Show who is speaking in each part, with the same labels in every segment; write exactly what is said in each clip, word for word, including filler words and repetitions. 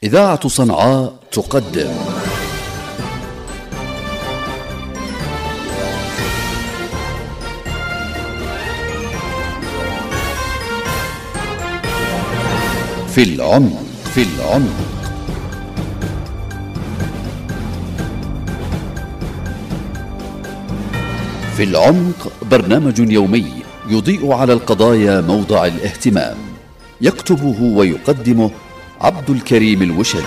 Speaker 1: إذاعة صنعاء تقدم في العمق في العمق في العمق برنامج يومي يضيء على القضايا موضع الاهتمام، يكتبه ويقدمه عبد الكريم الوشري.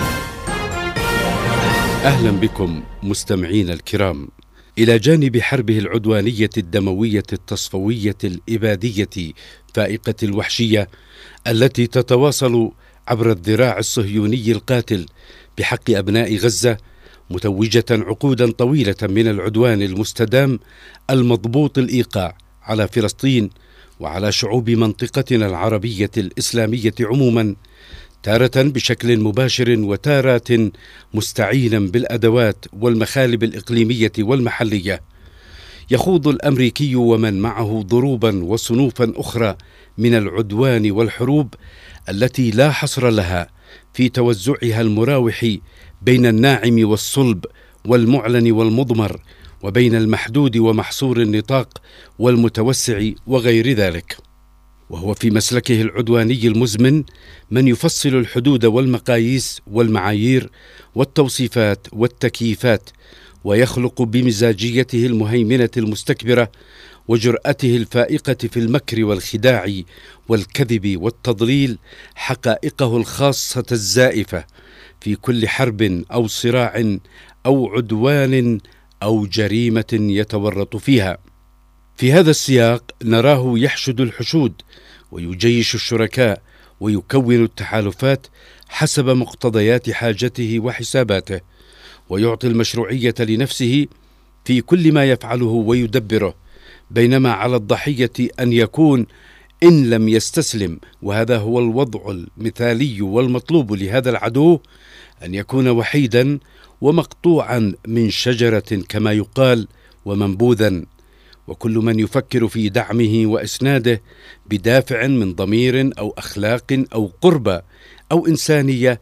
Speaker 2: أهلا بكم مستمعين الكرام. إلى جانب حربه العدوانية الدموية التصفوية الإبادية فائقة الوحشية التي تتواصل عبر الذراع الصهيوني القاتل بحق أبناء غزة، متوجة عقودا طويلة من العدوان المستدام المضبوط الإيقاع على فلسطين وعلى شعوب منطقتنا العربية الإسلامية عموما، تارة بشكل مباشر وتارات مستعينا بالأدوات والمخالب الإقليمية والمحلية، يخوض الأمريكي ومن معه ضروبا وصنوفا أخرى من العدوان والحروب التي لا حصر لها في توزعها المراوح بين الناعم والصلب والمعلن والمضمر، وبين المحدود ومحصور النطاق والمتوسع وغير ذلك. وهو في مسلكه العدواني المزمن من يفصل الحدود والمقاييس والمعايير والتوصيفات والتكييفات، ويخلق بمزاجيته المهيمنة المستكبرة وجرأته الفائقة في المكر والخداع والكذب والتضليل حقائقه الخاصة الزائفة في كل حرب أو صراع أو عدوان أو جريمة يتورط فيها. في هذا السياق نراه يحشد الحشود ويجيش الشركاء ويكون التحالفات حسب مقتضيات حاجته وحساباته، ويعطي المشروعية لنفسه في كل ما يفعله ويدبره، بينما على الضحية أن يكون إن لم يستسلم، وهذا هو الوضع المثالي والمطلوب لهذا العدو، أن يكون وحيدا ومقطوعا من شجرة كما يقال ومنبوذا، وكل من يفكر في دعمه وإسناده بدافع من ضمير أو أخلاق أو قربة أو إنسانية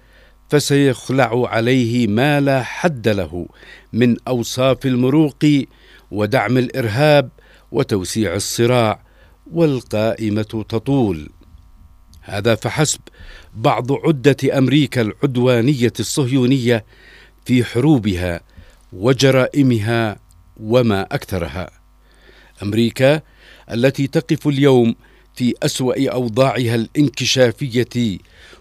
Speaker 2: فسيخلع عليه ما لا حد له من أوصاف المروق ودعم الإرهاب وتوسيع الصراع، والقائمة تطول. هذا فحسب بعض عدة أمريكا العدوانية الصهيونية في حروبها وجرائمها وما أكثرها. أمريكا التي تقف اليوم في أسوأ أوضاعها الانكشافية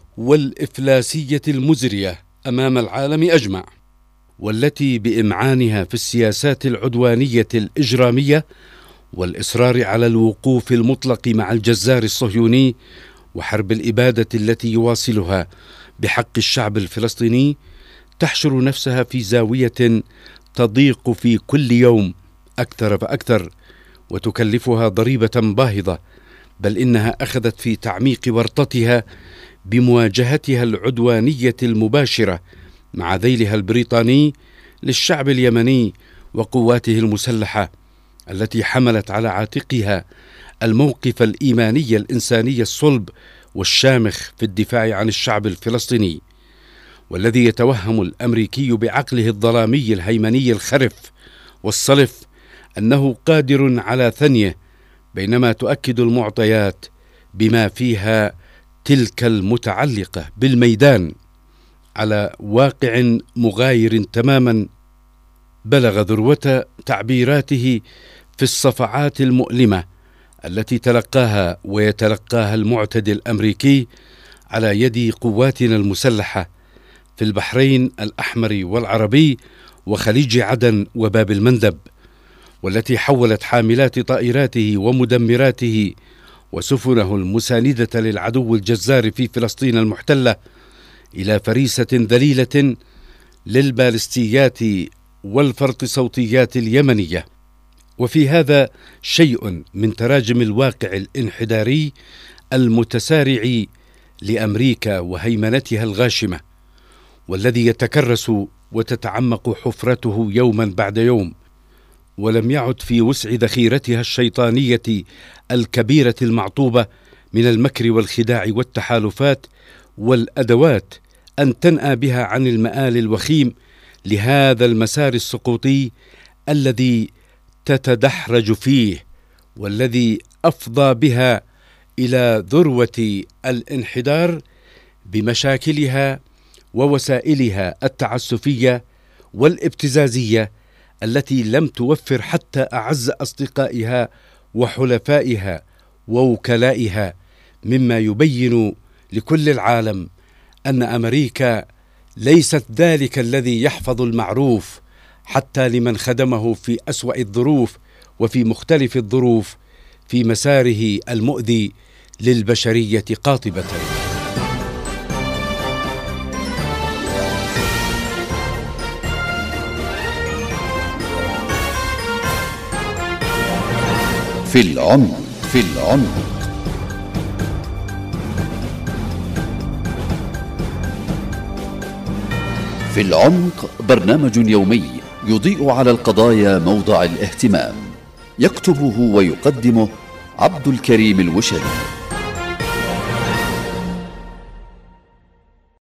Speaker 2: والإفلاسية المزرية أمام العالم أجمع، والتي بإمعانها في السياسات العدوانية الإجرامية والإصرار على الوقوف المطلق مع الجزار الصهيوني وحرب الإبادة التي يواصلها بحق الشعب الفلسطيني، تحشر نفسها في زاوية تضيق في كل يوم أكثر فأكثر، وتكلفها ضريبة باهظة، بل إنها أخذت في تعميق ورطتها بمواجهتها العدوانية المباشرة مع ذيلها البريطاني للشعب اليمني وقواته المسلحة التي حملت على عاتقها الموقف الإيماني الإنساني الصلب والشامخ في الدفاع عن الشعب الفلسطيني، والذي يتوهم الأمريكي بعقله الظلامي الهيمني الخرف والصلف أنه قادر على ثنيه، بينما تؤكد المعطيات بما فيها تلك المتعلقة بالميدان على واقع مغاير تماما بلغ ذروة تعبيراته في الصفعات المؤلمة التي تلقاها ويتلقاها المعتدي الأمريكي على يد قواتنا المسلحة في البحرين الأحمر والعربي وخليج عدن وباب المندب، والتي حولت حاملات طائراته ومدمراته وسفنه المساندة للعدو الجزار في فلسطين المحتلة إلى فريسة ذليلة للبالستيات والفرط صوتيات اليمنية. وفي هذا شيء من تراجم الواقع الانحداري المتسارع لأمريكا وهيمنتها الغاشمة، والذي يتكرس وتتعمق حفرته يوما بعد يوم، ولم يعد في وسع ذخيرتها الشيطانية الكبيرة المعطوبة من المكر والخداع والتحالفات والأدوات أن تنأى بها عن المآل الوخيم لهذا المسار السقوطي الذي تتدحرج فيه، والذي أفضى بها إلى ذروة الانحدار بمشاكلها ووسائلها التعسفية والابتزازية التي لم توفر حتى أعز أصدقائها وحلفائها ووكلائها، مما يبين لكل العالم أن أمريكا ليست ذلك الذي يحفظ المعروف حتى لمن خدمه في أسوأ الظروف وفي مختلف الظروف في مساره المؤذي للبشرية قاطبة.
Speaker 1: في العمق في العمق في العمق برنامج يومي يضيء على القضايا موضع الاهتمام، يكتبه ويقدمه عبد الكريم الوشري.